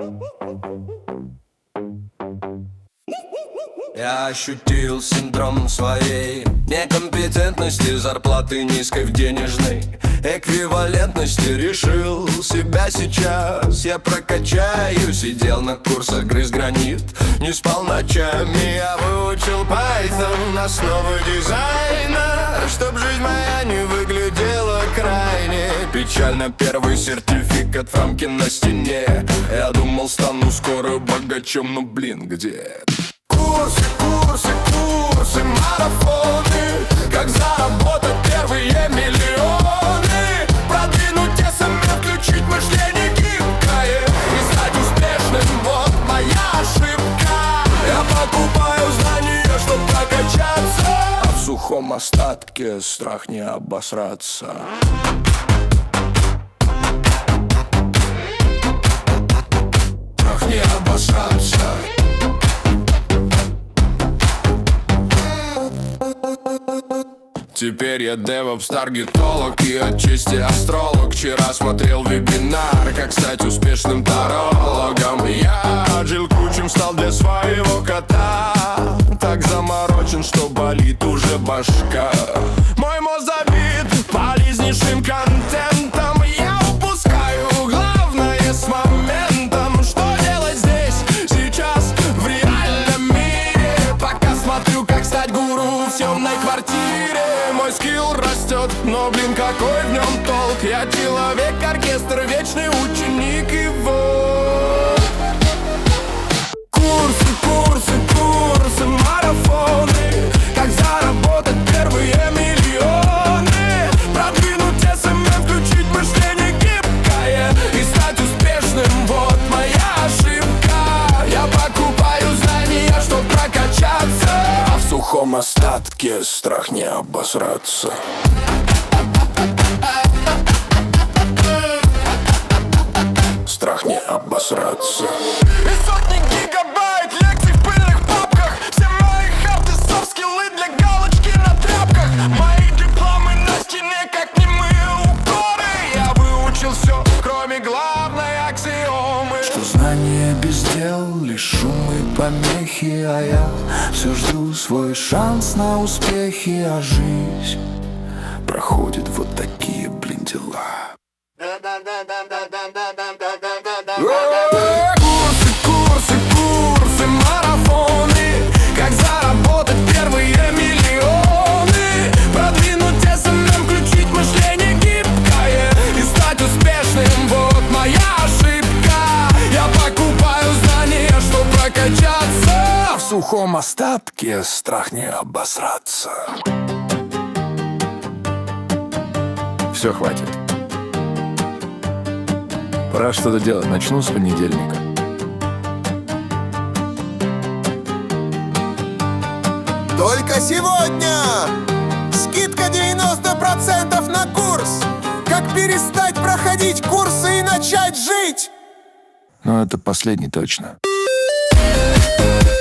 Я ощутил синдром своей некомпетентности, зарплаты низкой в денежной эквивалентности. Решил себя сейчас я прокачаю. Сидел на курсах, грыз гранит, не спал ночами. Я выучил Python, основы дизайна, чтоб жизнь моя не выглядела крайне печально. Первый сертификат в рамке на стене. Я думал, стану скоро богачом, но блин, где? Курсы, курсы, курсы, марафоны. Как заработать первые миллионы. Продвинуть СММ, включить мышление гибкое и стать успешным, вот моя ошибка. Я покупаю знания, чтоб прокачаться, а в сухом остатке страх не обосраться. Страх не обосраться. Теперь я DevOps, таргетолог и отчасти астролог. Вчера смотрел вебинар, как стать успешным тарологом. Я Джилл Кучем стал для своего кота. Так заморочен, что болит уже башка. Мой мозг забит полезнейшим контентом. Я упускаю главное с моментом. Что делать здесь, сейчас, в реальном мире? Пока смотрю, как стать гуру в съемной квартире. Мой скилл растет, но, блин, какой в нем толк? Я человек-оркестр, вечный ученик его. Курсы, курсы, курсы, марафоны. Как заработать первые миллионы. Продвинуть СММ, включить мышление гибкое и стать успешным, вот моя ошибка. Я покупаю знания, чтоб прокачаться, а в сухом остатке страх не обосраться. Страх не обосраться. И сотни гигабайт лекций в пыльных папках. Все мои хард и софт скиллы для галочки на тряпках. Мои дипломы на стене, как немые укоры. Я выучил все, кроме главной аксиомы, что знания без дел, лишь шум и помехи. А я все жду свой шанс на успехи. А жизнь проходит вот такие, блин, дела. Курсы, курсы, курсы, марафоны. Как заработать первые миллионы. Продвинуть СММ, включить мышление гибкое и стать успешным, вот моя ошибка. Я покупаю знания, чтоб прокачаться, а в сухом остатке страх не обосраться. Все, хватит. Пора что-то делать, начну с понедельника. Только сегодня скидка 90% на курс. Как перестать проходить курсы и начать жить. Но это последний точно.